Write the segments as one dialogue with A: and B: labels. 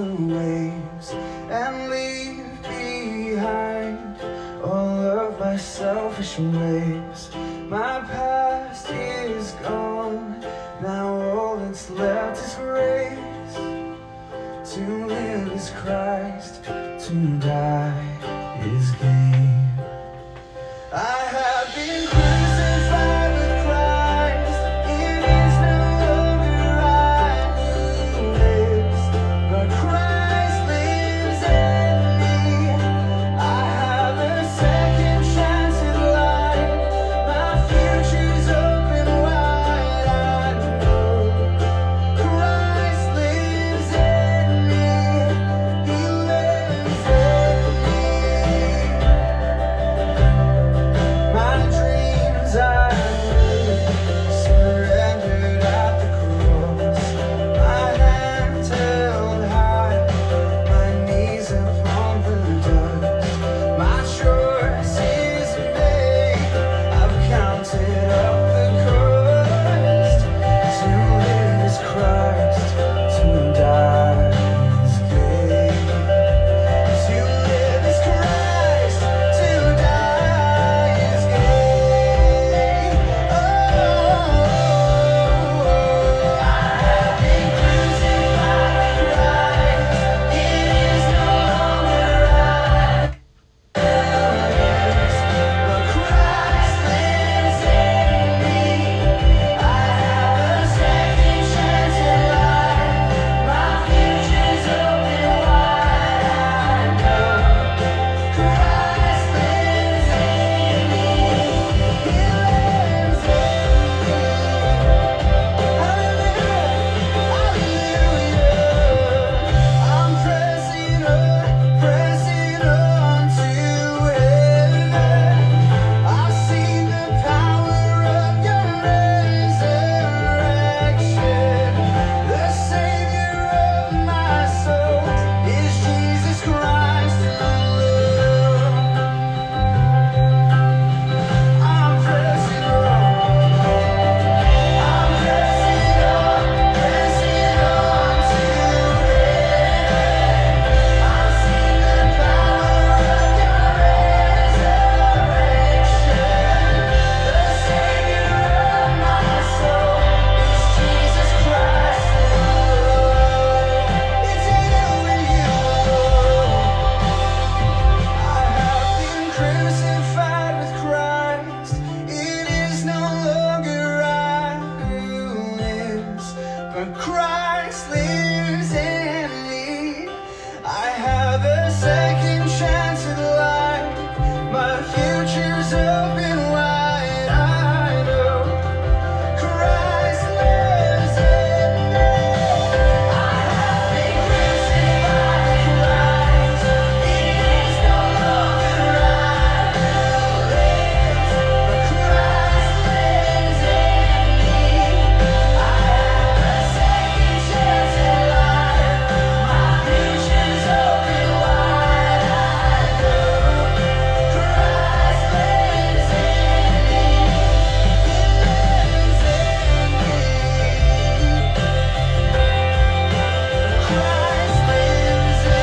A: the waves and leave behind all of my selfish ways. My past is gone, now all that's left is grace. To live is Christ, to die is gain. I have been crucified with Christ. It is no longer I who lives, but Christ lives in me. I have a second chance at life. My future's open wide. I know Christ lives in me. He lives in me. My dreams I surrendered at the cross. My hands held high, my knees upon the dust. My choice is made. I've counted up the cost. To live is Christ, to die is gain. To live is Christ, to die is gain. I have been crucified with Christ. It is no longer I who lives, but Christ lives in me. I have a second chance at life. My future's open wide. I know Christ lives in me. He lives in me. Hallelujah, hallelujah. I'm pressing on to heaven. I've seen the power of your resurrection. The Savior of my soul is Jesus Christ alone. I'm pressing on. I'm pressing on to heaven. I've seen the power of your resurrection. The Savior of my soul is Jesus Christ alone. It's you and you. I have been crucified with Christ. It is no longer I who lives, but Christ lives in me. I have a second chance at life. My future's open wide. I know Christ lives in me. I have been crucified with Christ. It is no longer I who lives, but Christ lives in me. I have a second chance at life. My future's open wide. I know Christ lives in me. He lives in me. Christ lives in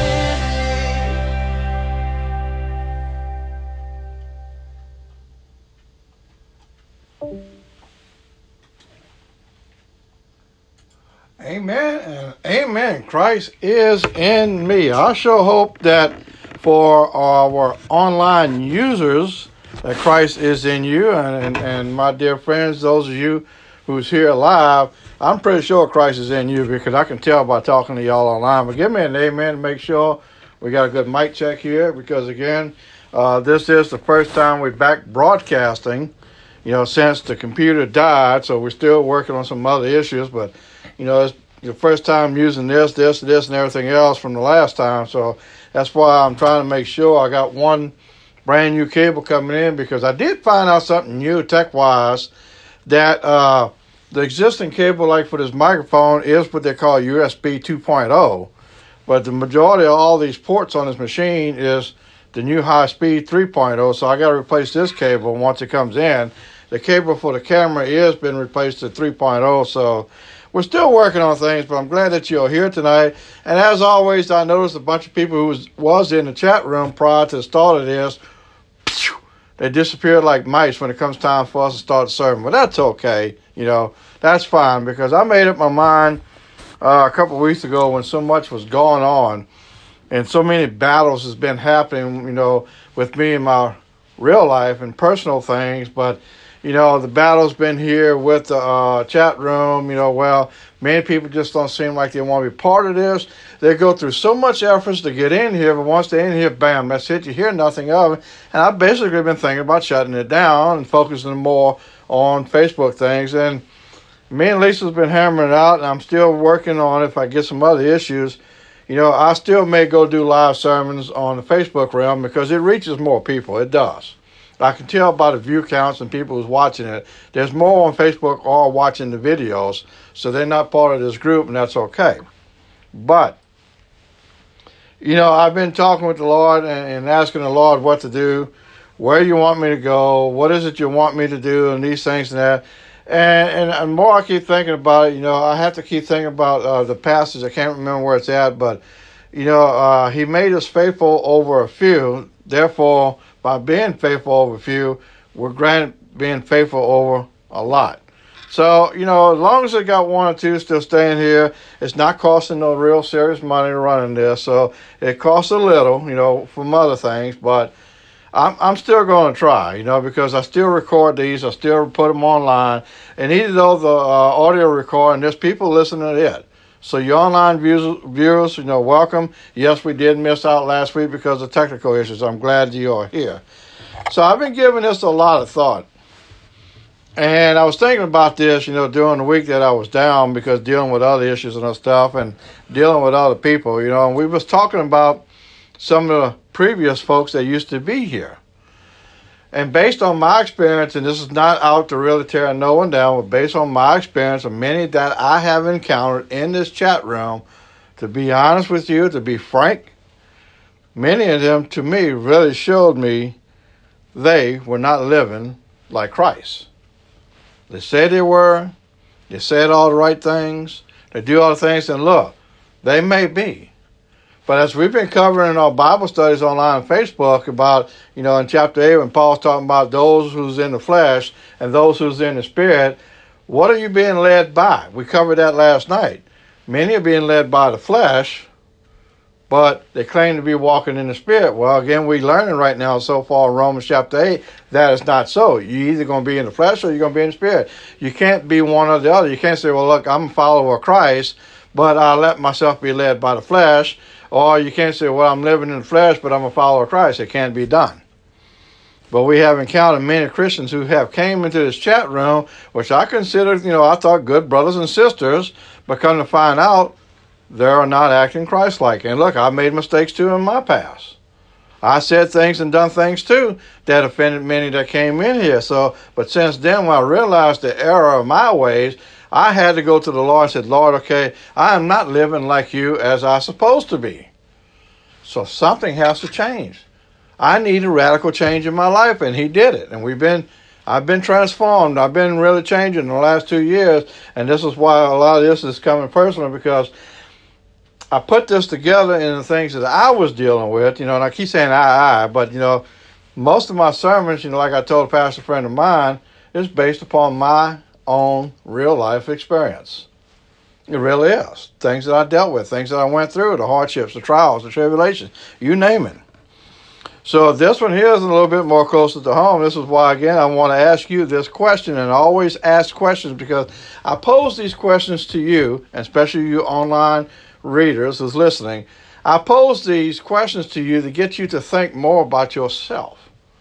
B: Amen and amen. Christ is in me. I sure hope that for our online users that Christ is in you, and my dear friends, those of you who's here live, I'm pretty sure Christ is in you because I can tell by talking to y'all online. But give me an amen to make sure we got a good mic check here, because again, this is the first time we're back broadcasting, since the computer died. So we're still working on some other issues, but it's the first time using this, and everything else from the last time. So that's why I'm trying to make sure I got one brand new cable coming in, because I did find out something new tech-wise, that the existing cable, like for this microphone, is what they call USB 2.0. But the majority of all these ports on this machine is the new high-speed 3.0. So I got to replace this cable once it comes in. The cable for the camera is been replaced to 3.0. So we're still working on things, but I'm glad that you're here tonight. And as always, I noticed a bunch of people who was in the chat room prior to the start of this, they disappeared like mice when it comes time for us to start serving. But that's okay. That's fine, because I made up my mind a couple of weeks ago when so much was going on and so many battles has been happening, with me in my real life and personal things. But, the battle's been here with the chat room. Many people just don't seem like they want to be part of this. They go through so much efforts to get in here, but once they're in here, bam, that's it. You hear nothing of it. And I've basically been thinking about shutting it down and focusing more on Facebook things. And me and Lisa's been hammering it out, and I'm still working on it. If I get some other issues, I still may go do live sermons on the Facebook realm because it reaches more people. It does. I can tell by the view counts and people who's watching it. There's more on Facebook all watching the videos, so they're not part of this group, and that's okay. But, I've been talking with the Lord and asking the Lord what to do, where you want me to go, what is it you want me to do, and these things and that. And the more I keep thinking about it, I have to keep thinking about the passage. I can't remember where it's at, but, he made us faithful over a few. Therefore, by being faithful over a few, we're granted being faithful over a lot. So, as long as I got one or two still staying here, it's not costing no real serious money to run this. So it costs a little, from other things, but I'm still going to try, because I still record these. I still put them online. And even though the audio recording, there's people listening to it. So your online viewers, welcome. Yes, we did miss out last week because of technical issues. I'm glad you are here. So I've been giving this a lot of thought. And I was thinking about this, during the week that I was down because dealing with other issues and stuff and dealing with other people, and we was talking about some of the previous folks that used to be here. And based on my experience, and this is not out to really tear no one down, but based on my experience of many that I have encountered in this chat room, to be honest with you, to be frank, many of them to me really showed me they were not living like Christ. They said they were, they said all the right things, they do all the things, and look, they may be. But as we've been covering in our Bible studies online on Facebook about, in chapter 8, when Paul's talking about those who's in the flesh and those who's in the spirit, what are you being led by? We covered that last night. Many are being led by the flesh, but they claim to be walking in the spirit. Well, again, we're learning right now so far in Romans chapter 8 that it's not so. You're either going to be in the flesh or you're going to be in the spirit. You can't be one or the other. You can't say, well, look, I'm a follower of Christ, but I let myself be led by the flesh. Or you can't say, well, I'm living in the flesh, but I'm a follower of Christ. It can't be done. But we have encountered many Christians who have came into this chat room, which I consider, I thought good brothers and sisters, but come to find out, they're not acting Christ-like. And look, I made mistakes too in my past. I said things and done things too that offended many that came in here. But since then, when I realized the error of my ways, I had to go to the Lord and said, Lord, okay, I am not living like you as I'm supposed to be. So something has to change. I need a radical change in my life, and he did it. And I've been transformed. I've been really changing in the last 2 years, and this is why a lot of this is coming personal, because I put this together in the things that I was dealing with, and I keep saying but, most of my sermons, like I told a pastor friend of mine, is based upon my own real life experience. It really is. Things that I dealt with, things that I went through, the hardships, the trials, the tribulations, you name it. So this one here is a little bit more closer to home. This is why, again, I want to ask you this question, and I always ask questions because I pose these questions to you, and especially you online readers who's listening. I pose these questions to you to get you to think more about yourself.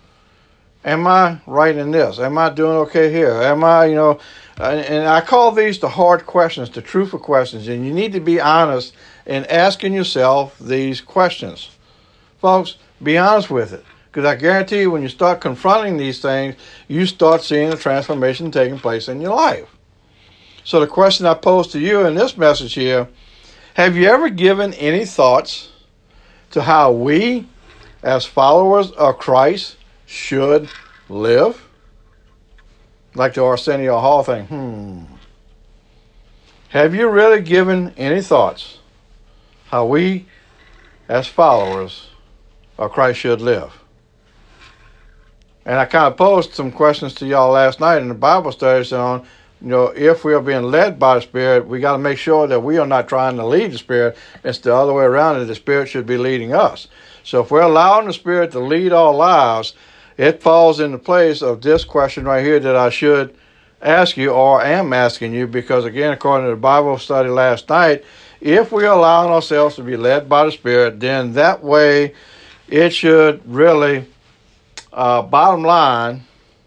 B: Am I right in this? Am I doing okay here? Am I, and I call these the hard questions, the truthful questions, and you need to be honest in asking yourself these questions. Folks, be honest with it, because I guarantee you when you start confronting these things, you start seeing a transformation taking place in your life. So the question I pose to you in this message here, have you ever given any thoughts to how we, as followers of Christ, should live? Like the Arsenio Hall thing. Have you really given any thoughts how we as followers of Christ should live? And I kind of posed some questions to y'all last night in the Bible studies on, if we are being led by the Spirit, we got to make sure that we are not trying to lead the Spirit. It's the other way around, and the Spirit should be leading us. So if we're allowing the Spirit to lead our lives, it falls into place of this question right here that I should ask you, or am asking you, because again, according to the Bible study last night, if we are allowing ourselves to be led by the Spirit, then that way it should really, bottom line,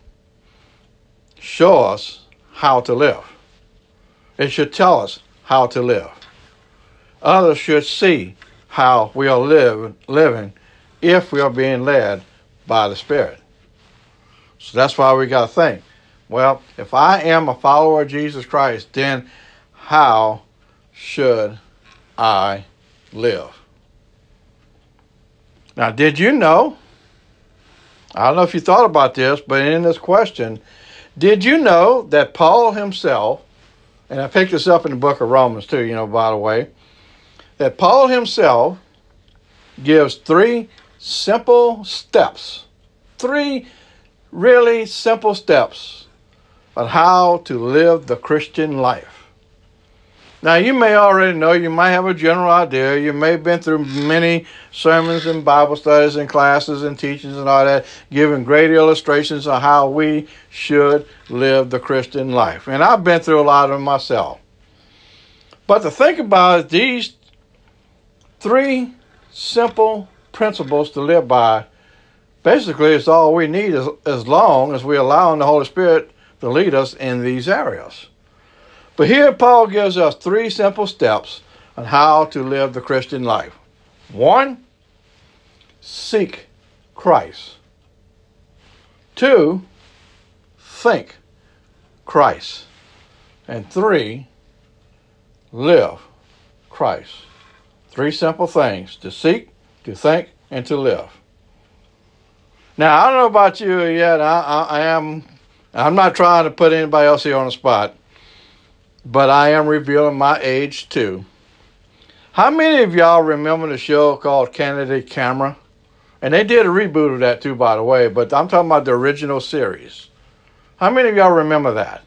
B: show us how to live. It should tell us how to live. Others should see how we are living if we are being led by the Spirit. So that's why we got to think, well, if I am a follower of Jesus Christ, then how should I live? Now, did you know, I don't know if you thought about this, but in this question, did you know that Paul himself, and I picked this up in the book of Romans too, by the way, that Paul himself gives 3 simple steps, 3 really simple steps on how to live the Christian life. Now, you may already know, you might have a general idea, you may have been through many sermons and Bible studies and classes and teachings and all that, giving great illustrations of how we should live the Christian life. And I've been through a lot of them myself. But to think about it, these 3 simple principles to live by, basically it's all we need as long as we allow the Holy Spirit to lead us in these areas. But here Paul gives us 3 simple steps on how to live the Christian life. 1, seek Christ. 2, think Christ. And 3, live Christ. 3 simple things: to seek, to think, and to live. Now, I don't know about you yet. I'm not trying to put anybody else here on the spot, but I am revealing my age too. How many of y'all remember the show called Candid Camera? And they did a reboot of that too, by the way, but I'm talking about the original series. How many of y'all remember that?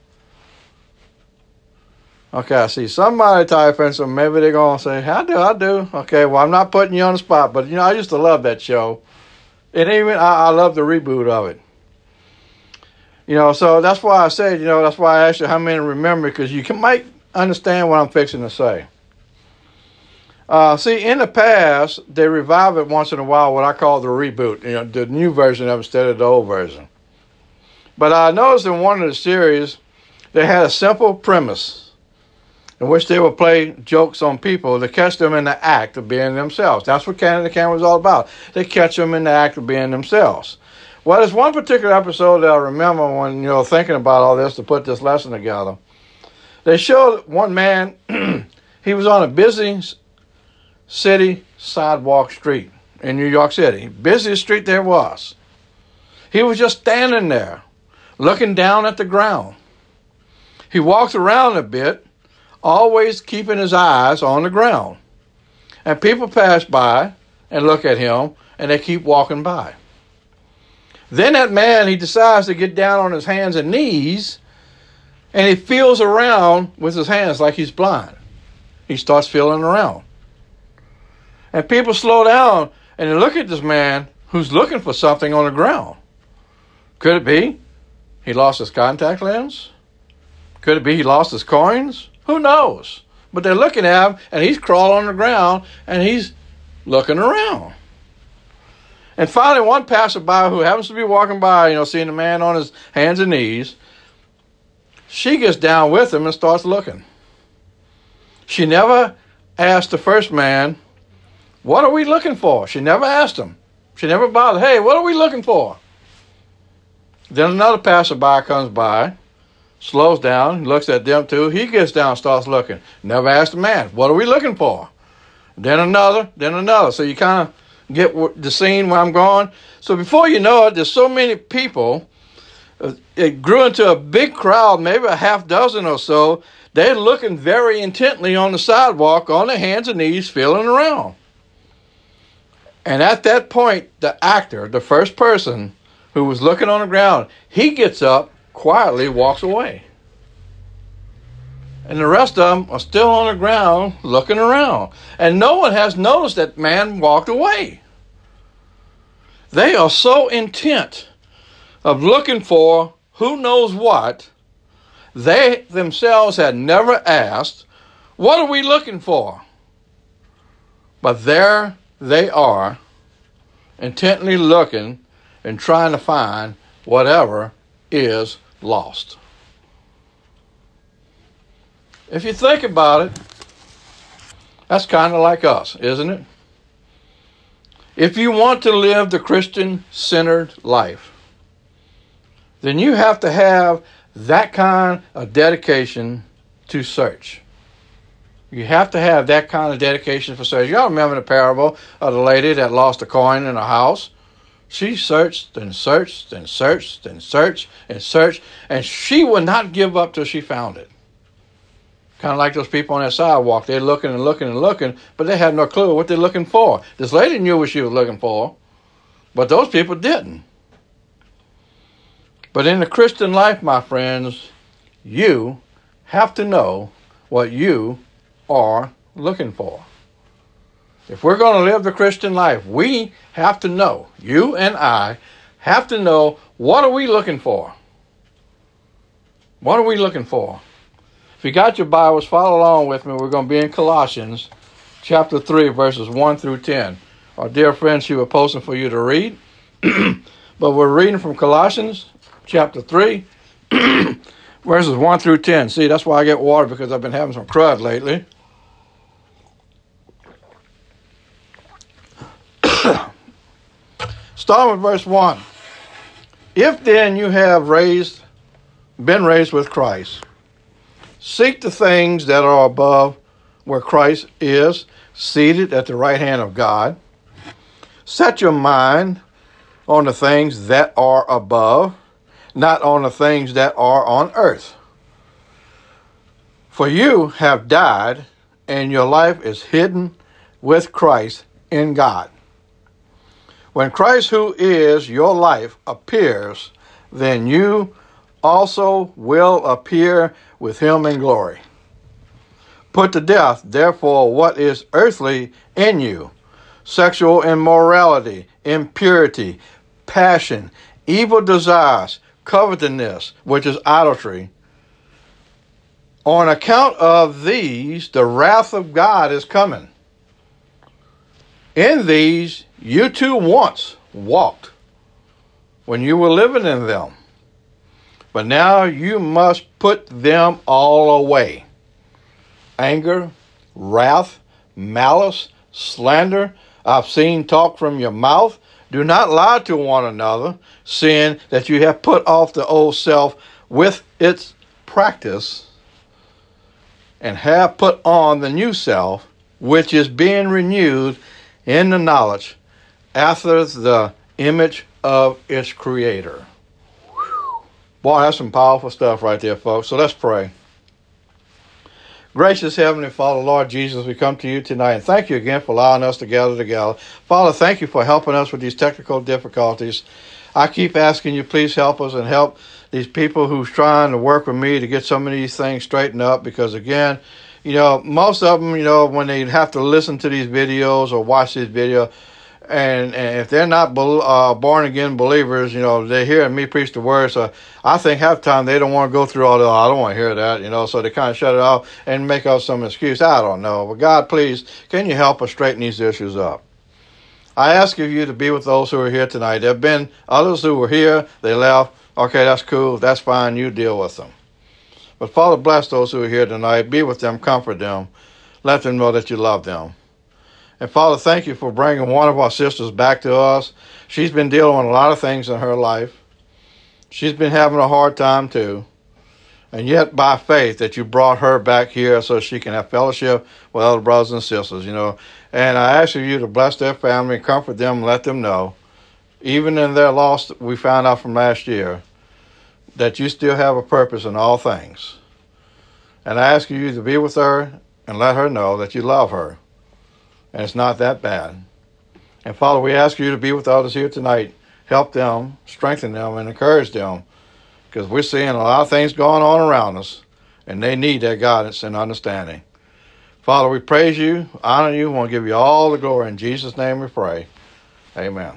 B: Okay, I see somebody typing, so maybe they're going to say, I do. Okay, well, I'm not putting you on the spot, but I used to love that show. And even I love the reboot of it. So that's why I said, that's why I asked you how many remember, because you might understand what I'm fixing to say. See, in the past, they revive it once in a while, what I call the reboot, the new version of it instead of the old version. But I noticed in one of the series, they had a simple premise in which they would play jokes on people to catch them in the act of being themselves. That's what Candid Camera was all about. They catch them in the act of being themselves. Well, there's one particular episode that I remember when, thinking about all this to put this lesson together. They showed one man, he was on a busy city sidewalk street in New York City. Busiest street there was. He was just standing there, looking down at the ground. He walks around a bit, always keeping his eyes on the ground. And people pass by and look at him, and they keep walking by. Then that man, he decides to get down on his hands and knees, and he feels around with his hands like he's blind. He starts feeling around. And people slow down and they look at this man who's looking for something on the ground. Could it be he lost his contact lens? Could it be he lost his coins? Who knows? But they're looking at him, and he's crawling on the ground, and he's looking around. And finally, one passerby who happens to be walking by, seeing the man on his hands and knees, she gets down with him and starts looking. She never asked the first man, what are we looking for? She never asked him. She never bothered, hey, what are we looking for? Then another passerby comes by, slows down, looks at them too. He gets down and starts looking. Never asked the man, what are we looking for? Then another. So you kind of get the scene where I'm going. So before you know it, there's so many people It grew into a big crowd, maybe a half dozen or so. They're looking very intently on the sidewalk, on their hands and knees, feeling around. And at that point, the actor, the first person who was looking on the ground, he gets up, quietly walks away. And the rest of them are still on the ground looking around. And no one has noticed that man walked away. They are so intent of looking for who knows what. They themselves had never asked, what are we looking for? But there they are, intently looking and trying to find whatever is lost. If you think about it, that's kind of like us, isn't it? If you want to live the Christian-centered life, then you have to have that kind of dedication to search. You have to have that kind of dedication for search. Y'all remember the parable of the lady that lost a coin in her house? She searched and searched and searched and searched and searched, and she would not give up till she found it. Kind of like those people on that sidewalk. They're looking and looking and looking, but they had no clue what they're looking for. This lady knew what she was looking for, but those people didn't. But in the Christian life, my friends, you have to know what you are looking for. If we're going to live the Christian life, we have to know, you and I have to know, what are we looking for? What are we looking for? If you got your Bibles, follow along with me. We're going to be in Colossians chapter 3, verses 1 through 10. Our dear friends, she was posting for you to read. But we're reading from Colossians chapter 3, verses 1 through 10. See, that's why I get water, because I've been having some crud lately. Starting with verse 1. If then you have been raised with Christ, seek the things that are above, where Christ is, seated at the right hand of God. Set your mind on the things that are above, not on the things that are on earth. For you have died, and your life is hidden with Christ in God. When Christ, who is your life, appears, then you also will appear with him in glory. Put to death, therefore, what is earthly in you: sexual immorality, impurity, passion, evil desires, covetousness, which is idolatry. On account of these, the wrath of God is coming. In these you too once walked when you were living in them. But now you must put them all away: anger, wrath, malice, slander, obscene talk from your mouth. Do not lie to one another, seeing that you have put off the old self with its practice, and have put on the new self, which is being renewed in the knowledge after the image of its creator. Boy, that's some powerful stuff right there, folks. So let's pray. Gracious Heavenly Father, Lord Jesus, we come to you tonight, and thank you again for allowing us to gather together. Father, thank you for helping us with these technical difficulties. I keep asking you, please help us and help these people who's trying to work with me to get some of these things straightened up, because again, most of them, when they have to listen to these videos or watch these videos, and if they're not born-again believers, they hear me preach the word, so I think half the time they don't want to go through all that. I don't want to hear that, so they kind of shut it off and make up some excuse. I don't know. But God, please, can you help us straighten these issues up? I ask of you to be with those who are here tonight. There have been others who were here, they left. Okay, that's cool, that's fine, you deal with them. But Father, bless those who are here tonight. Be with them, comfort them. Let them know that you love them. And Father, thank you for bringing one of our sisters back to us. She's been dealing with a lot of things in her life. She's been having a hard time too. And yet by faith that you brought her back here so she can have fellowship with other brothers and sisters, And I ask you to bless their family, comfort them, and let them know, even in their loss we found out from last year, that you still have a purpose in all things. And I ask you to be with her and let her know that you love her. And it's not that bad. And Father, we ask you to be with others here tonight. Help them, strengthen them, and encourage them. Because we're seeing a lot of things going on around us. And they need that guidance and understanding. Father, we praise you, honor you, and want to give you all the glory. In Jesus' name we pray. Amen.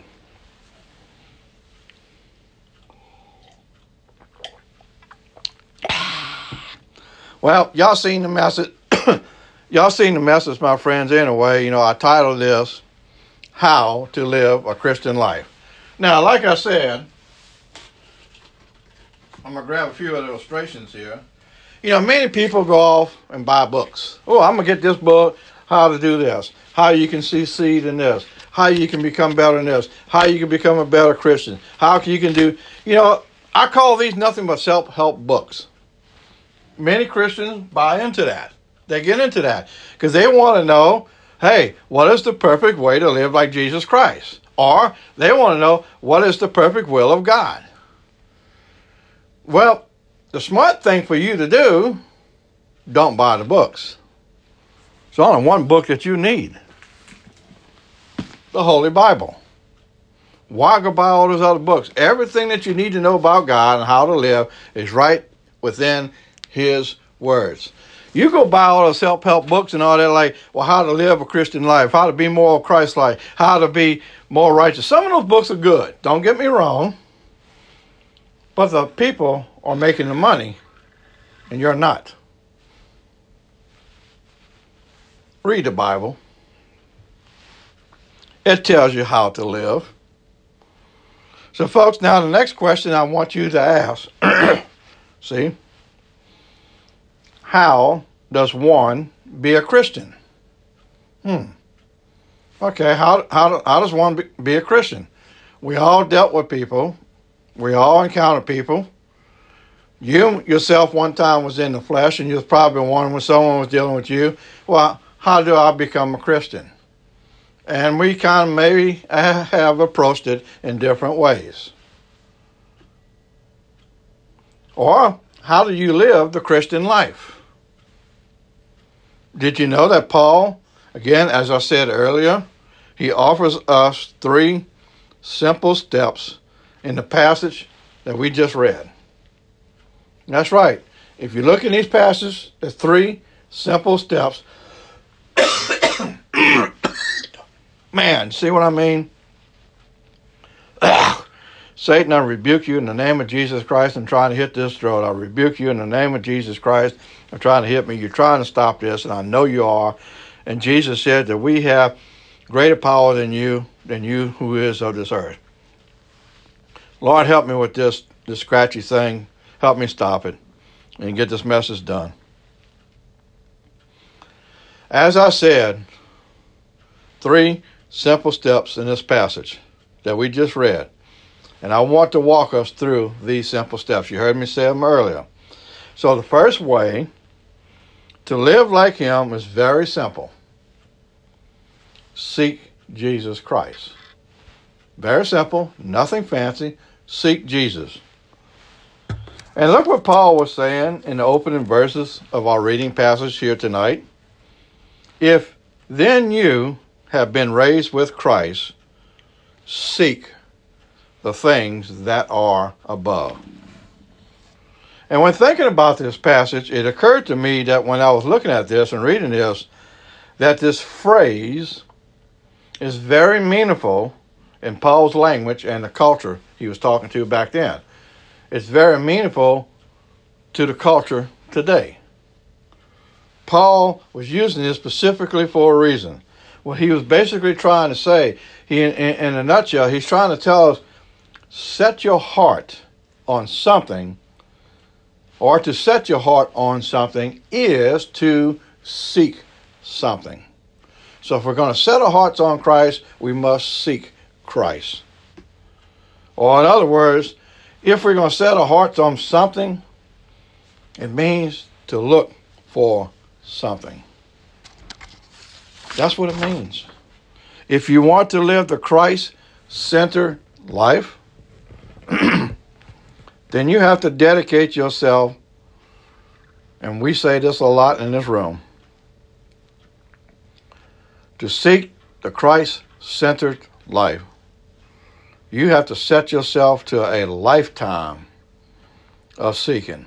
B: Well, y'all seen the message. Y'all seen the message, my friends, anyway. You know, I titled this, How to Live a Christian Life. Now, like I said, I'm going to grab a few illustrations here. You know, many people go off and buy books. Oh, I'm going to get this book, how to do this, how you can succeed in this, how you can become better in this, how you can become a better Christian, how you can do, you know, I call these nothing but self-help books. Many Christians buy into that. They get into that because they want to know, hey, what is the perfect way to live like Jesus Christ? Or they want to know, what is the perfect will of God? Well, the smart thing for you to do, don't buy the books. There's only one book that you need. The Holy Bible. Why go buy all those other books? Everything that you need to know about God and how to live is right within His words. You go buy all those self-help books and all that, like, well, how to live a Christian life, how to be more Christ-like, how to be more righteous. Some of those books are good. Don't get me wrong. But the people are making the money, and you're not. Read the Bible. It tells you how to live. So, folks, now the next question I want you to ask, see, how does one be a Christian? Okay, how does one be a Christian? We all dealt with people. We all encounter people. You yourself one time was in the flesh, and you was probably one when someone was dealing with you. Well, how do I become a Christian? And we kind of maybe have approached it in different ways. Or, how do you live the Christian life? Did you know that Paul, again, as I said earlier, he offers us 3 simple steps in the passage that we just read. That's right. If you look in these passages, there's 3 simple steps. Man, see what I mean? Satan, I rebuke you in the name of Jesus Christ. I'm trying to hit this throat. I rebuke you in the name of Jesus Christ. I'm trying to hit me. You're trying to stop this, and I know you are. And Jesus said that we have greater power than you who is of this earth. Lord, help me with this scratchy thing. Help me stop it and get this message done. As I said, 3 simple steps in this passage that we just read. And I want to walk us through these simple steps. You heard me say them earlier. So the first way to live like Him is very simple. Seek Jesus Christ. Very simple, nothing fancy. Seek Jesus. And look what Paul was saying in the opening verses of our reading passage here tonight. If then you have been raised with Christ, seek the things that are above. And when thinking about this passage, it occurred to me that when I was looking at this and reading this, that this phrase is very meaningful in Paul's language and the culture he was talking to back then. It's very meaningful to the culture today. Paul was using this specifically for a reason. What he was basically trying to say, in a nutshell, he's trying to tell us, set your heart on something, or to set your heart on something is to seek something. So if we're going to set our hearts on Christ, we must seek Christ. Or in other words, if we're going to set our hearts on something, it means to look for something. That's what it means. If you want to live the Christ-centered life, then you have to dedicate yourself, and we say this a lot in this room, to seek the Christ-centered life. You have to set yourself to a lifetime of seeking.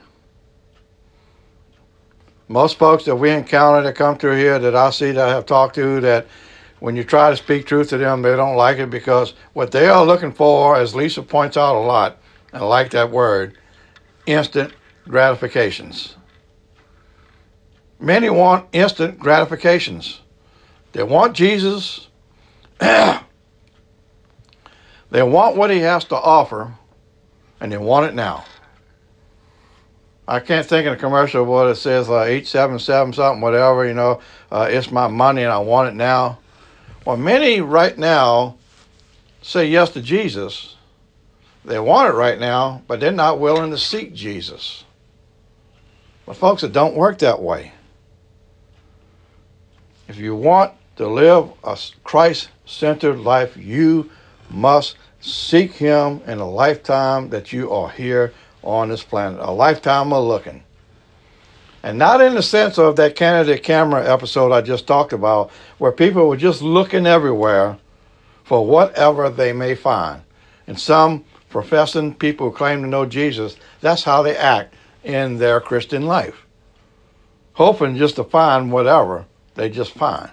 B: Most folks that we encounter that come through here, that I see, that I have talked to, that when you try to speak truth to them, they don't like it, because what they are looking for, as Lisa points out a lot, and I like that word, instant gratifications. Many want instant gratifications. They want Jesus. They want what he has to offer, and they want it now. I can't think of a commercial what it says, 877 something, whatever, it's my money and I want it now. Well, many right now say yes to Jesus. They want it right now, but they're not willing to seek Jesus. But folks, it don't work that way. If you want to live a Christ-centered life, you must seek him in a lifetime that you are here on this planet, a lifetime of looking. And not in the sense of that candid camera episode I just talked about, where people were just looking everywhere for whatever they may find. And some professing people who claim to know Jesus, that's how they act in their Christian life, hoping just to find whatever they just find.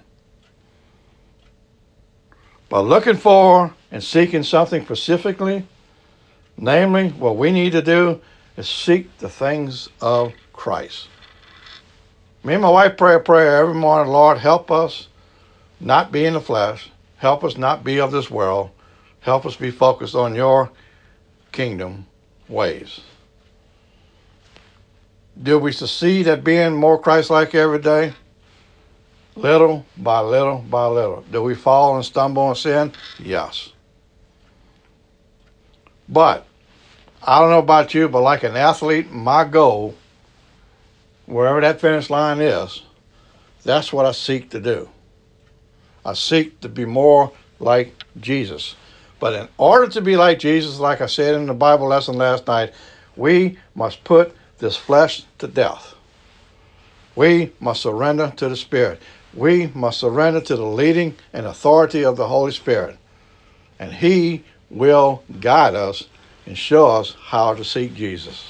B: But looking for and seeking something specifically, namely, what we need to do is seek the things of Christ. Me and my wife pray a prayer every morning, Lord, help us not be in the flesh. Help us not be of this world. Help us be focused on your kingdom ways. Do we succeed at being more Christ-like every day? Little by little by little. Do we fall and stumble and sin? Yes. But I don't know about you, but like an athlete, my goal, wherever that finish line is, that's what I seek to do. I seek to be more like Jesus. But in order to be like Jesus, like I said in the Bible lesson last night, we must put this flesh to death. We must surrender to the Spirit. We must surrender to the leading and authority of the Holy Spirit. And he will guide us and show us how to seek Jesus.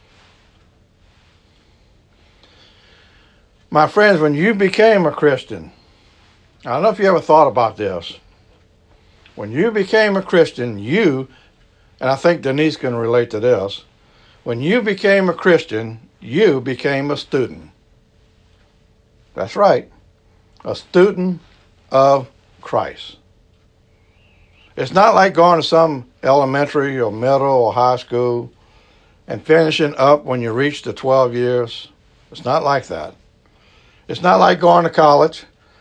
B: My friends, when you became a Christian, I don't know if you ever thought about this. When you became a Christian, and I think Denise can relate to this, when you became a Christian, you became a student. That's right, a student of Christ. It's not like going to some elementary or middle or high school and finishing up when you reach the 12 years. It's not like that. It's not like going to college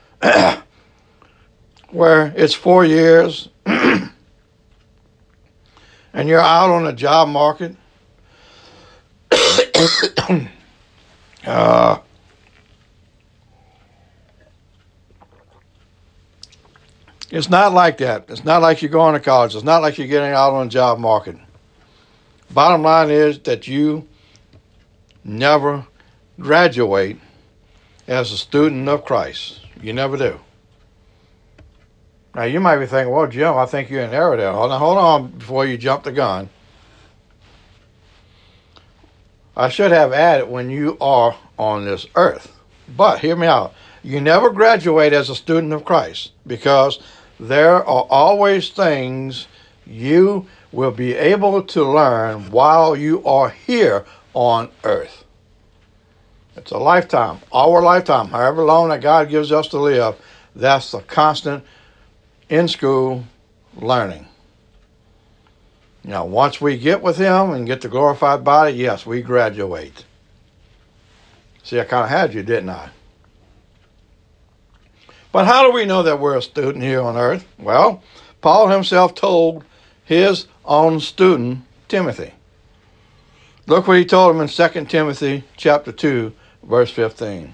B: where it's 4 years and you're out on the job market. It's not like that. It's not like you're going to college. It's not like you're getting out on the job market. Bottom line is that you never graduate as a student of Christ. You never do. Now, you might be thinking, well, Jim, I think you inherited that. Hold on before you jump the gun. I should have added when you are on this earth. But hear me out. You never graduate as a student of Christ, because there are always things you will be able to learn while you are here on earth. It's a lifetime, our lifetime, however long that God gives us to live. That's a constant in-school learning. Once we get with him and get the glorified body, yes, we graduate. See, I kind of had you, didn't I? But how do we know that we're a student here on earth? Well, Paul himself told his own student, Timothy. Look what he told him in 2 Timothy chapter 2, verse 15.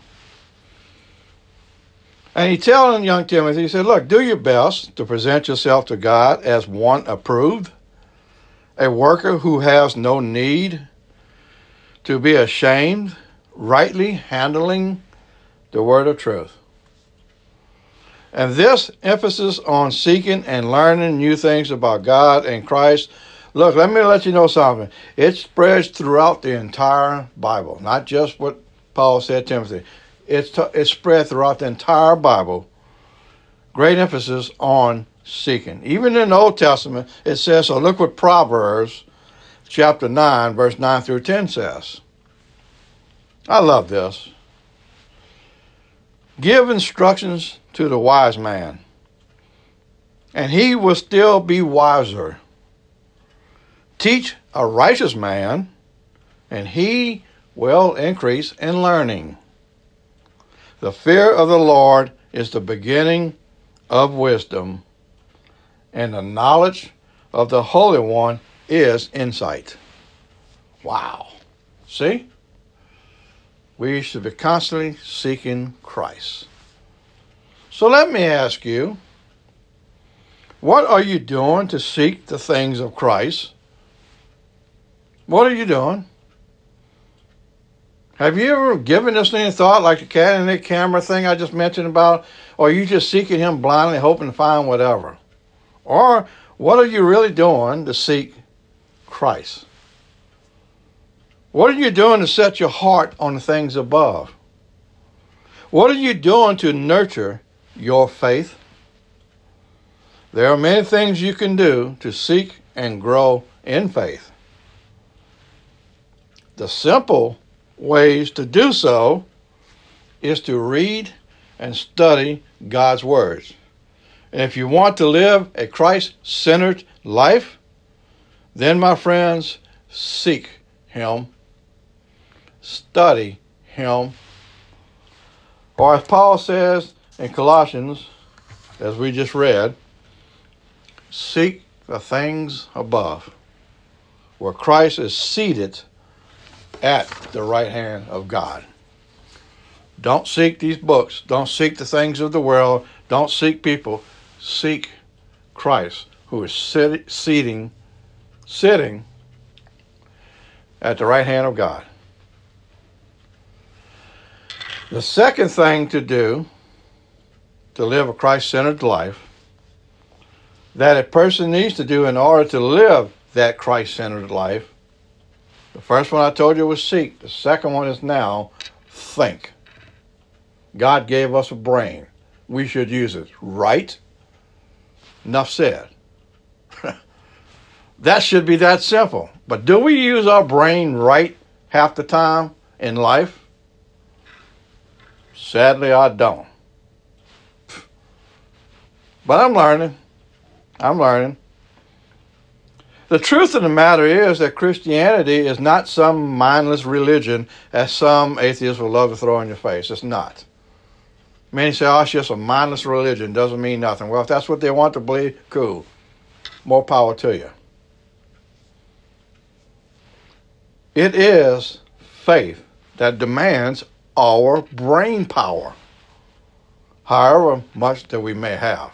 B: And he telling young Timothy, he said, look, do your best to present yourself to God as one approved, a worker who has no need to be ashamed, rightly handling the word of truth. And this emphasis on seeking and learning new things about God and Christ, look, let me let you know something. It spreads throughout the entire Bible, not just what Paul said to Timothy. It's spread throughout the entire Bible. Great emphasis on seeking. Even in the Old Testament, it says, so look what Proverbs chapter 9, verse 9 through 10 says. I love this. Give instructions to the wise man, and he will still be wiser. Teach a righteous man, and he will increase in learning. The fear of the Lord is the beginning of wisdom, and the knowledge of the Holy One is insight. Wow. See? We should be constantly seeking Christ. So let me ask you, what are you doing to seek the things of Christ? What are you doing? Have you ever given this any thought, like the cat in the camera thing I just mentioned about? Or are you just seeking him blindly, hoping to find whatever? Or what are you really doing to seek Christ? What are you doing to set your heart on the things above? What are you doing to nurture your faith? There are many things you can do to seek and grow in faith. The simple ways to do so is to read and study God's words. And if you want to live a Christ-centered life, then, my friends, seek him, study him. Or as Paul says in Colossians, as we just read, seek the things above, where Christ is seated at the right hand of God. Don't seek these books. Don't seek the things of the world. Don't seek people. Seek Christ, who is sitting at the right hand of God. The second thing to do to live a Christ-centered life, that a person needs to do in order to live that Christ-centered life, the first one I told you was seek. The second one is now think. God gave us a brain. We should use it right. Enough said. That should be that simple. But do we use our brain right half the time in life? Sadly, I don't. But I'm learning. The truth of the matter is that Christianity is not some mindless religion, as some atheists would love to throw in your face. It's not. Many say, oh, it's just a mindless religion. Doesn't mean nothing. Well, if that's what they want to believe, cool. More power to you. It is faith that demands our brain power, however much that we may have.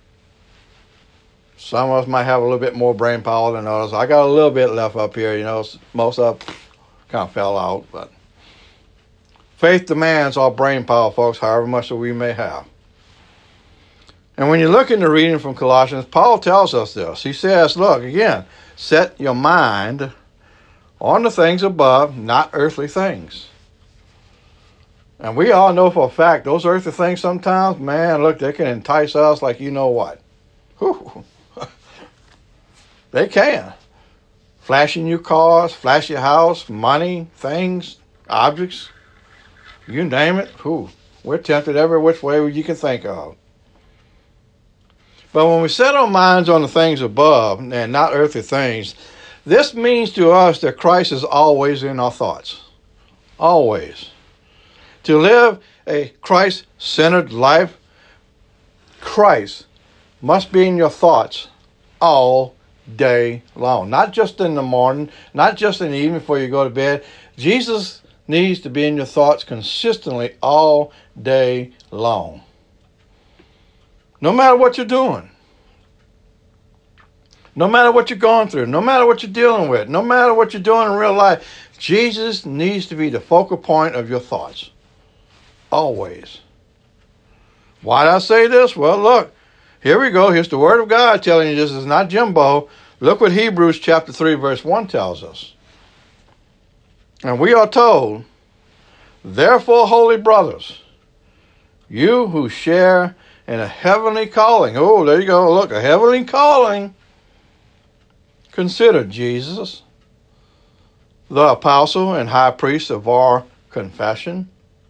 B: Some of us might have a little bit more brain power than others. I got a little bit left up here, most of it kind of fell out, but faith demands our brain power, folks, however much that we may have. And when you look in the reading from Colossians, Paul tells us this. He says, look, again, set your mind on the things above, not earthly things. And we all know for a fact, those earthly things sometimes, man, look, they can entice us like you know what. Whew. They can. Flashy new cars, flashy house, money, things, objects, you name it. Whew. We're tempted every which way you can think of. But when we set our minds on the things above and not earthly things, this means to us that Christ is always in our thoughts. Always. To live a Christ-centered life, Christ must be in your thoughts all day long. Not just in the morning, not just in the evening before you go to bed. Jesus needs to be in your thoughts consistently all day long. No matter what you're doing. No matter what you're going through, no matter what you're dealing with, no matter what you're doing in real life, Jesus needs to be the focal point of your thoughts. Always. Why did I say this? Well, look, here we go. Here's the Word of God telling you this is not Jimbo. Look what Hebrews chapter 3, verse 1 tells us. And we are told, therefore, holy brothers, you who share in a heavenly calling. Oh, there you go. Look, a heavenly calling. Consider Jesus, the apostle and high priest of our confession.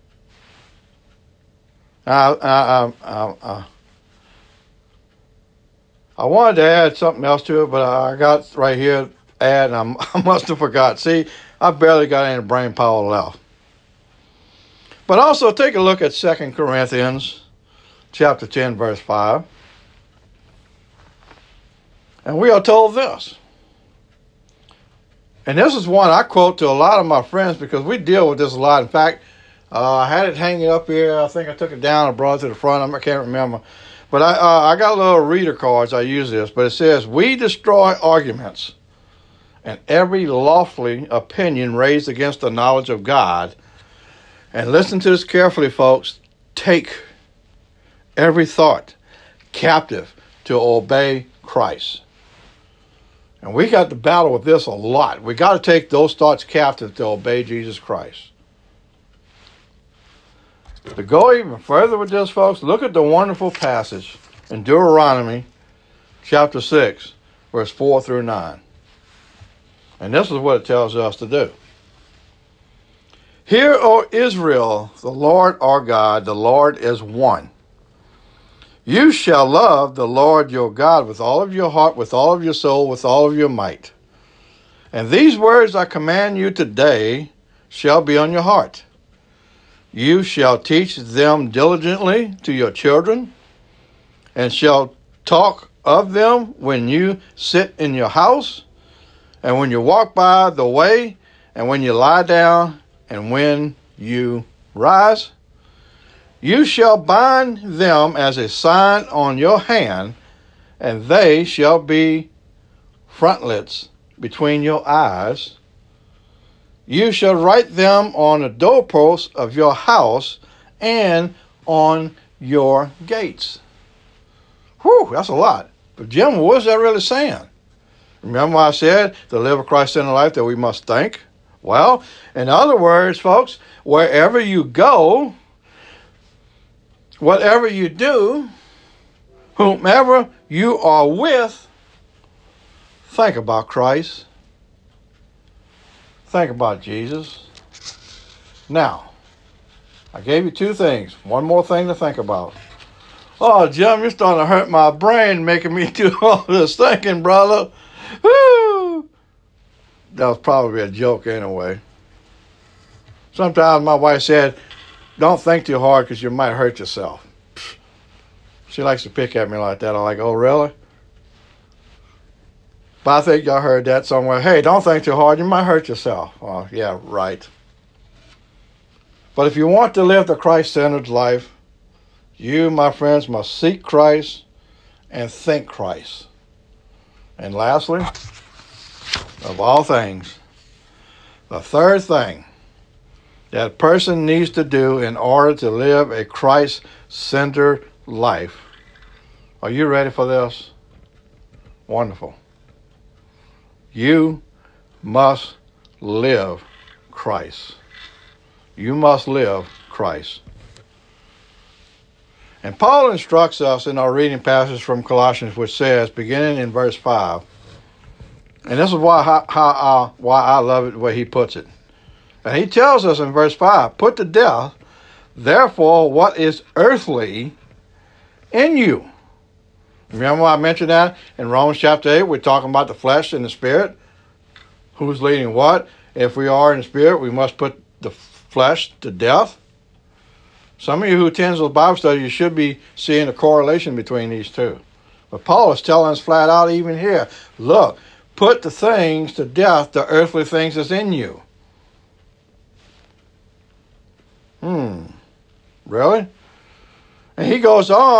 B: I wanted to add something else to it, but I got right here, and I must have forgot. See, I barely got any brain power left. But also take a look at 2 Corinthians chapter 10, verse 5. And we are told this. And this is one I quote to a lot of my friends because we deal with this a lot. In fact, I had it hanging up here. I think I took it down and brought it to the front. I can't remember. But I got little reader cards. I use this. But it says, we destroy arguments and every lofty opinion raised against the knowledge of God. And listen to this carefully, folks. Take every thought captive to obey Christ. And we got to battle with this a lot. We got to take those thoughts captive to obey Jesus Christ. To go even further with this, folks, look at the wonderful passage in Deuteronomy chapter 6, verse 4 through 9. And this is what it tells us to do. Hear, O Israel, the Lord our God, the Lord is one. You shall love the Lord your God with all of your heart, with all of your soul, with all of your might. And these words I command you today shall be on your heart. You shall teach them diligently to your children, and shall talk of them when you sit in your house, and when you walk by the way, and when you lie down, and when you rise. You shall bind them as a sign on your hand, and they shall be frontlets between your eyes. You shall write them on the doorposts of your house and on your gates. Whew, that's a lot. But Jim, what is that really saying? Remember I said to live a Christ-centered life that we must think? Well, in other words, folks, wherever you go, whatever you do, whomever you are with, think about Christ. Think about Jesus. Now, I gave you two things. One more thing to think about. Oh, Jim, you're starting to hurt my brain making me do all this thinking, brother. Woo! That was probably a joke anyway. Sometimes my wife said, don't think too hard because you might hurt yourself. She likes to pick at me like that. I'm like, oh, really? But I think y'all heard that somewhere. Hey, don't think too hard. You might hurt yourself. Oh, yeah, right. But if you want to live the Christ-centered life, you, my friends, must seek Christ and think Christ. And lastly, of all things, the third thing that a person needs to do in order to live a Christ-centered life. Are you ready for this? Wonderful. You must live Christ. You must live Christ. And Paul instructs us in our reading passage from Colossians, which says, beginning in verse 5, and this is why I love it the way he puts it. And he tells us in verse 5, put to death, therefore, what is earthly in you. Remember I mentioned that in Romans chapter 8, we're talking about the flesh and the spirit. Who's leading what? If we are in the spirit, we must put the flesh to death. Some of you who attend those Bible studies, you should be seeing a correlation between these two. But Paul is telling us flat out even here, look, put the things to death, the earthly things that's in you. Really? And he goes on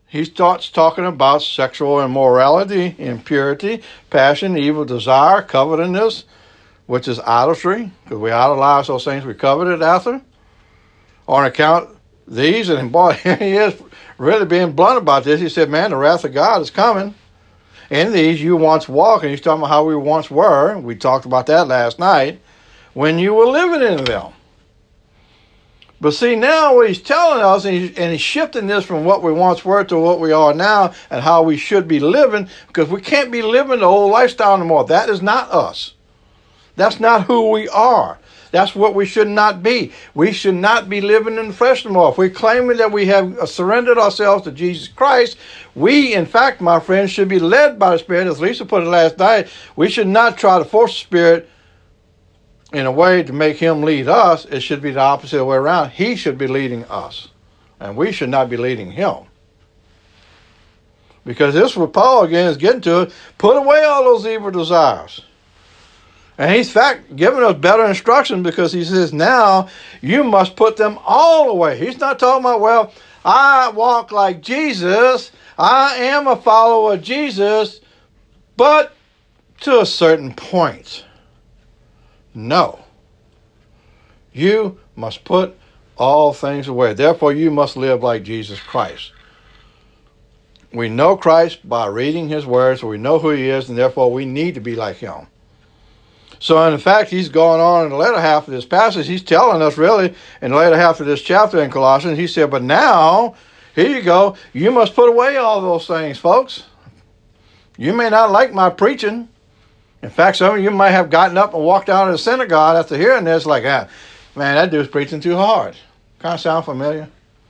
B: he starts talking about sexual immorality, impurity, passion, evil desire, covetousness, which is idolatry, because we idolize those things we coveted after. On account of these, and boy, he is really being blunt about this. He said, man, the wrath of God is coming. In these you once walked, and he's talking about how we once were. We talked about that last night, when you were living in them. But see, now what he's telling us, and he's shifting this from what we once were to what we are now, and how we should be living, because we can't be living the old lifestyle anymore. That is not us. That's not who we are. That's what we should not be. We should not be living in the flesh anymore. If we're claiming that we have surrendered ourselves to Jesus Christ, we, in fact, my friends, should be led by the Spirit. As Lisa put it last night, we should not try to force the Spirit in a way to make him lead us. It should be the opposite way around. He should be leading us, and we should not be leading him. Because this is what Paul, again, is getting to. Put away all those evil desires. And he's, in fact, giving us better instruction, because he says, now you must put them all away. He's not talking about, well, I walk like Jesus. I am a follower of Jesus, but to a certain point. No. You must put all things away. Therefore, you must live like Jesus Christ. We know Christ by reading his words, so we know who he is, and therefore we need to be like him. So, in fact, he's going on in the later half of this passage. He's telling us, really, in the later half of this chapter in Colossians, he said, but now, here you go, you must put away all those things, folks. You may not like my preaching. In fact, some of you might have gotten up and walked out of the synagogue after hearing this, like, man, that dude's preaching too hard. Kind of sound familiar?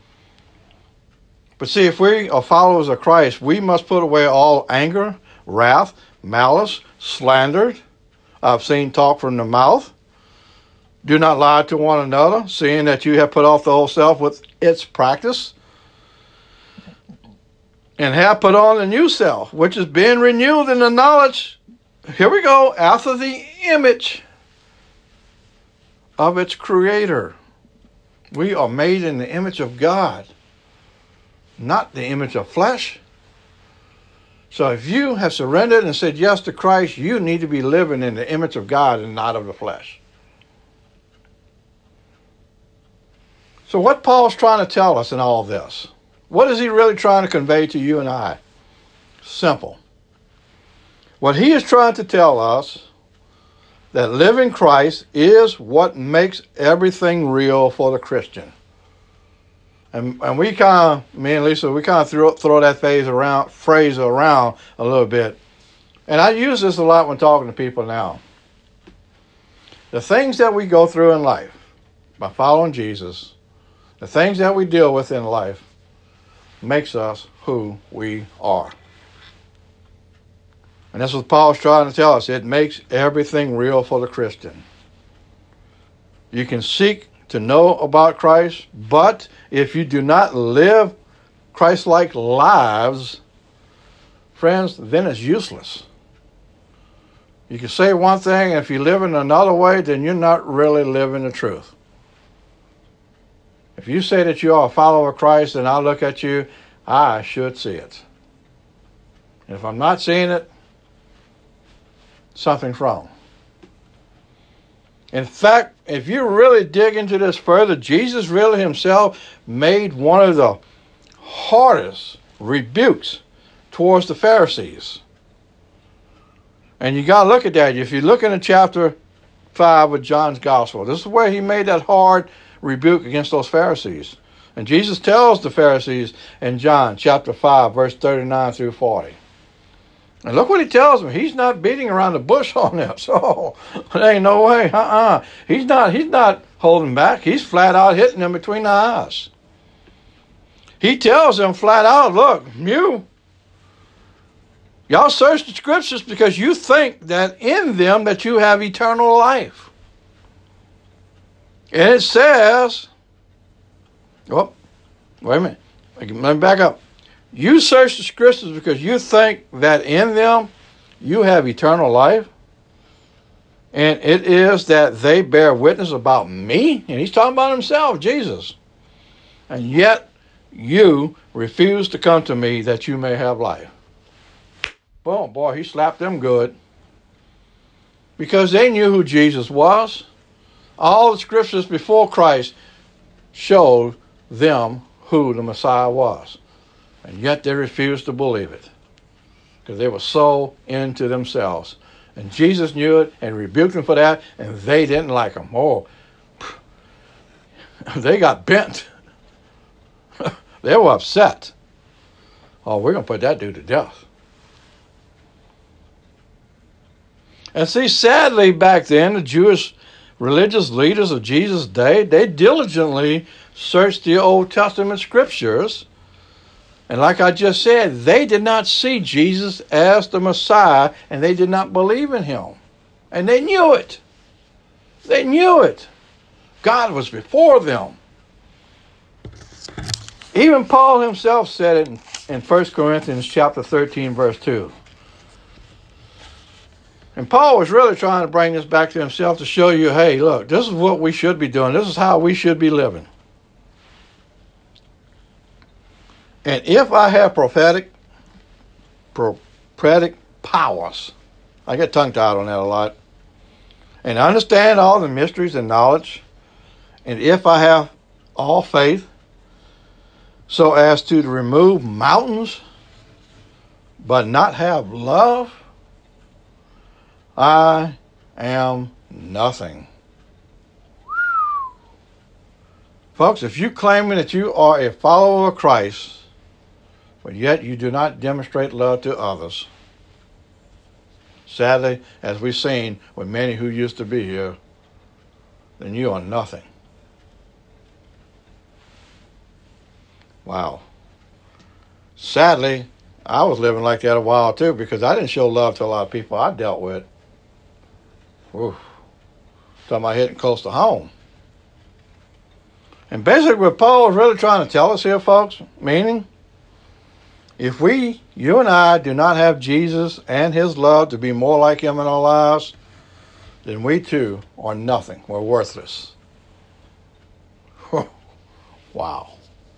B: But see, if we are followers of Christ, we must put away all anger, wrath, malice, slander. I've seen talk from the mouth. Do not lie to one another, seeing that you have put off the old self with its practice, and have put on the new self, which is being renewed in the knowledge, here we go, after the image of its creator. We are made in the image of God, not the image of flesh. So if you have surrendered and said yes to Christ, you need to be living in the image of God and not of the flesh. So what Paul's trying to tell us in all this, what is he really trying to convey to you and I? Simple. What he is trying to tell us, that living Christ is what makes everything real for the Christian. And we kind of, me and Lisa, we kind of throw that phrase around a little bit. And I use this a lot when talking to people now. The things that we go through in life by following Jesus, the things that we deal with in life, makes us who we are. And that's what Paul's trying to tell us. It makes everything real for the Christian. You can seek to know about Christ, but if you do not live Christ-like lives, friends, then it's useless. You can say one thing, and if you live in another way, then you're not really living the truth. If you say that you are a follower of Christ, and I look at you, I should see it. And if I'm not seeing it, something's wrong. In fact, if you really dig into this further, Jesus really himself made one of the hardest rebukes towards the Pharisees. And you got to look at that. If you look in chapter 5 of John's Gospel, this is where he made that hard rebuke against those Pharisees. And Jesus tells the Pharisees in John chapter 5, verse 39 through 40. And look what he tells them. He's not beating around the bush on this. So there ain't no way. He's not holding back. He's flat out hitting them between the eyes. He tells them flat out, look, y'all search the scriptures because you think that in them that you have eternal life. And it says, wait a minute. Let me back up. You search the scriptures because you think that in them you have eternal life. And it is that they bear witness about me. And he's talking about himself, Jesus. And yet you refuse to come to me that you may have life. Boom, boy, he slapped them good. Because they knew who Jesus was. All the scriptures before Christ showed them who the Messiah was. And yet they refused to believe it. Because they were so into themselves. And Jesus knew it and rebuked them for that, and they didn't like him. Oh, they got bent. They were upset. Oh, we're going to put that dude to death. And see, sadly, back then, the Jewish religious leaders of Jesus' day, they diligently searched the Old Testament scriptures. And like I just said, they did not see Jesus as the Messiah, and they did not believe in him. And they knew it. They knew it. God was before them. Even Paul himself said it in 1 Corinthians chapter 13, verse 2. And Paul was really trying to bring this back to himself to show you, hey, look, this is what we should be doing. This is how we should be living. And if I have prophetic powers, I get tongue-tied on that a lot, and I understand all the mysteries and knowledge, and if I have all faith, so as to remove mountains, but not have love, I am nothing. Folks, if you're claiming that you are a follower of Christ, but yet you do not demonstrate love to others, sadly, as we've seen with many who used to be here, then you are nothing. Wow. Sadly, I was living like that a while too, because I didn't show love to a lot of people I dealt with. Oof. Talking about hitting close to home. And basically what Paul is really trying to tell us here, folks, meaning, if you and I, do not have Jesus and his love to be more like him in our lives, then we too are nothing. We're worthless. Wow.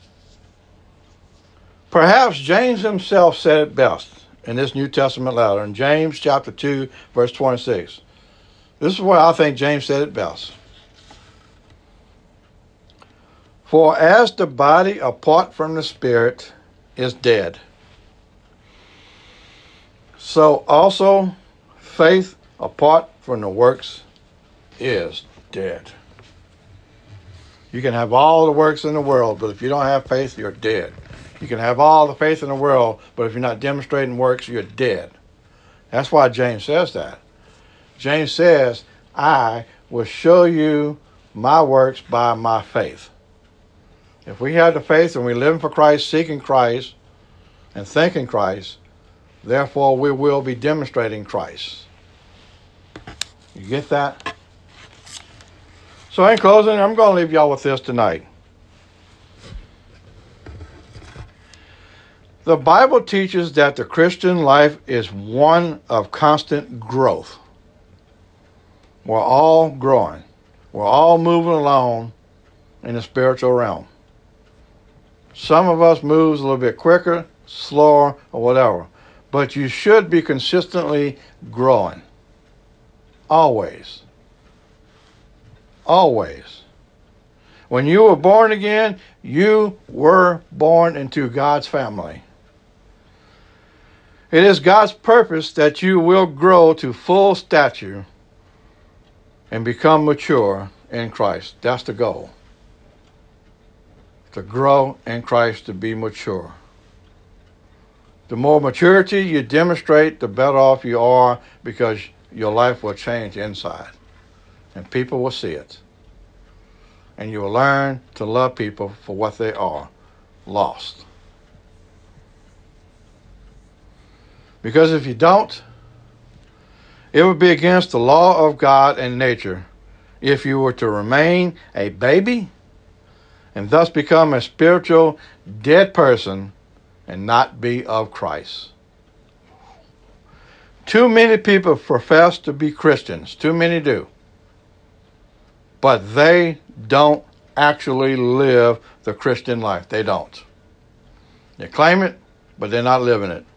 B: Perhaps James himself said it best in this New Testament letter, in James chapter 2, verse 26. This is where I think James said it best. For as the body apart from the spirit is dead, so also faith apart from the works is dead. You can have all the works in the world, but if you don't have faith, you're dead. You can have all the faith in the world, but if you're not demonstrating works, you're dead. That's why James says that. James says, I will show you my works by my faith. If we have the faith and we live for Christ, seeking Christ, and thinking Christ, therefore we will be demonstrating Christ. You get that? So in closing, I'm going to leave y'all with this tonight. The Bible teaches that the Christian life is one of constant growth. We're all growing. We're all moving along in the spiritual realm. Some of us moves a little bit quicker, slower, or whatever. But you should be consistently growing. Always. Always. When you were born again, you were born into God's family. It is God's purpose that you will grow to full stature and become mature in Christ. That's the goal. To grow in Christ, to be mature. The more maturity you demonstrate, the better off you are, because your life will change inside. And people will see it. And you will learn to love people for what they are, lost. Because if you don't, it would be against the law of God and nature if you were to remain a baby and thus become a spiritual dead person and not be of Christ. Too many people profess to be Christians. Too many do. But they don't actually live the Christian life. They don't. They claim it, but they're not living it.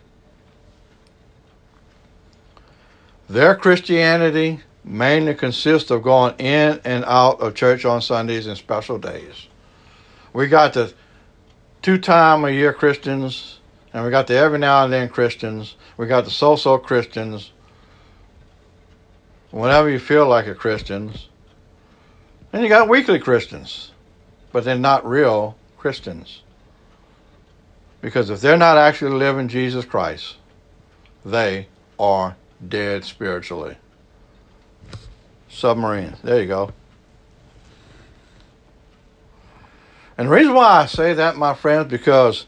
B: Their Christianity mainly consists of going in and out of church on Sundays and special days. We got the 2-time-a-year Christians, and we got the every now and then Christians. We got the so-so Christians, whenever you feel like it Christians. And you got weekly Christians, but they're not real Christians. Because if they're not actually living Jesus Christ, they are dead spiritually. Submarine. There you go. And the reason why I say that, my friends, because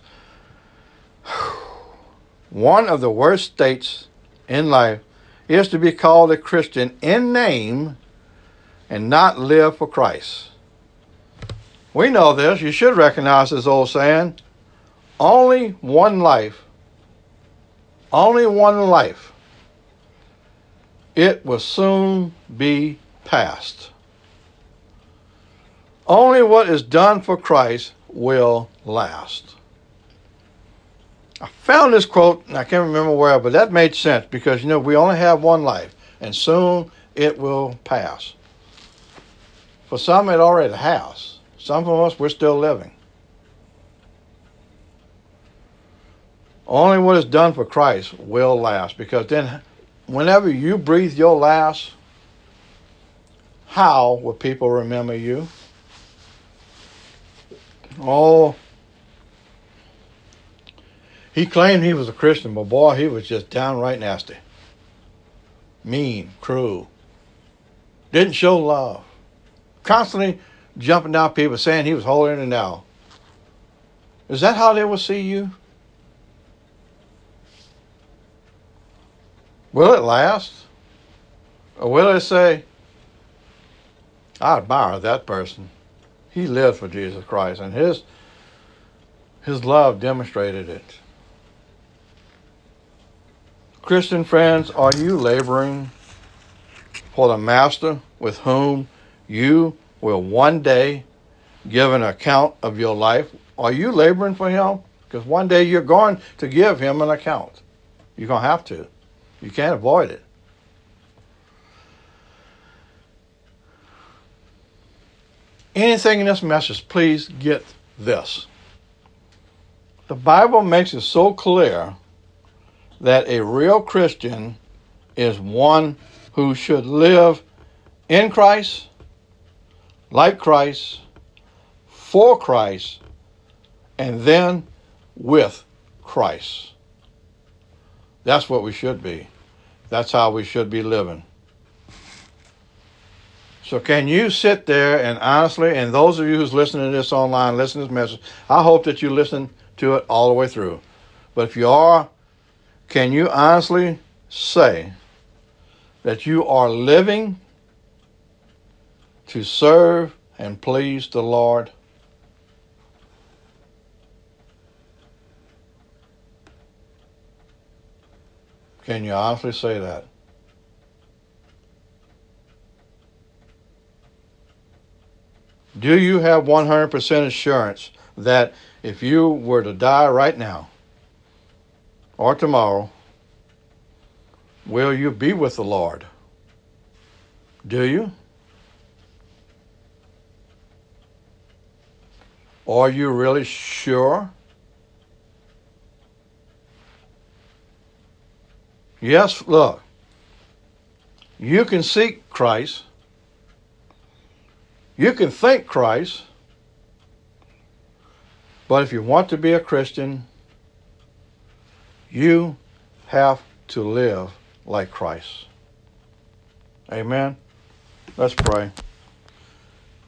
B: one of the worst states in life is to be called a Christian in name and not live for Christ. We know this. You should recognize this old saying, only one life. Only one life. It will soon be past. Only what is done for Christ will last. I found this quote, and I can't remember where, but that made sense because, we only have one life, and soon it will pass. For some, it already has. Some of us, we're still living. Only what is done for Christ will last, because then whenever you breathe your last, how will people remember you? Oh, he claimed he was a Christian, but boy, he was just downright nasty. Mean, cruel. Didn't show love. Constantly jumping down people, saying he was holier than thou. Is that how they will see you? Will it last? Or will it say, I admire that person. He lived for Jesus Christ, and his love demonstrated it. Christian friends, are you laboring for the Master with whom you will one day give an account of your life? Are you laboring for him? Because one day you're going to give him an account. You're going to have to. You can't avoid it. Anything in this message, please get this. The Bible makes it so clear that a real Christian is one who should live in Christ, like Christ, for Christ, and then with Christ. That's what we should be. That's how we should be living. So can you sit there and honestly, and those of you who's listening to this online, listen to this message, I hope that you listen to it all the way through. But if you are, can you honestly say that you are living to serve and please the Lord? Can you honestly say that? Do you have 100% assurance that if you were to die right now or tomorrow, will you be with the Lord? Do you? Are you really sure? Yes, look, you can seek Christ. You can think Christ. But if you want to be a Christian, you have to live like Christ. Amen. Let's pray.